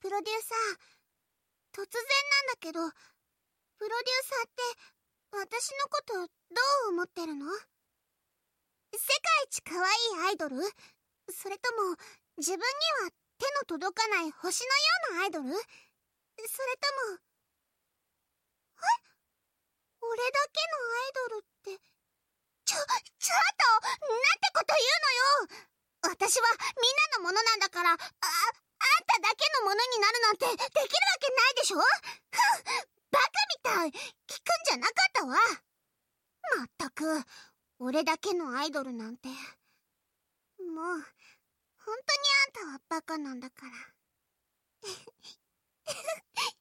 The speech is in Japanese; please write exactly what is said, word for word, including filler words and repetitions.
プロデューサー、突然なんだけど、プロデューサーって私のことどう思ってるの？世界一可愛いアイドル？それとも自分には手の届かない星のようなアイドル？それとも、え？俺だけのアイドルって、ちょ、ちょっとなんてこと言うのよ。私はみんなのものなんだから、あ、あんただけのものになるなんてできるわけないでしょ？ふん、バカみたい。聞くんじゃなかったわ。まったく、俺だけのアイドルなんて。もう、本当にあんたはバカなんだから。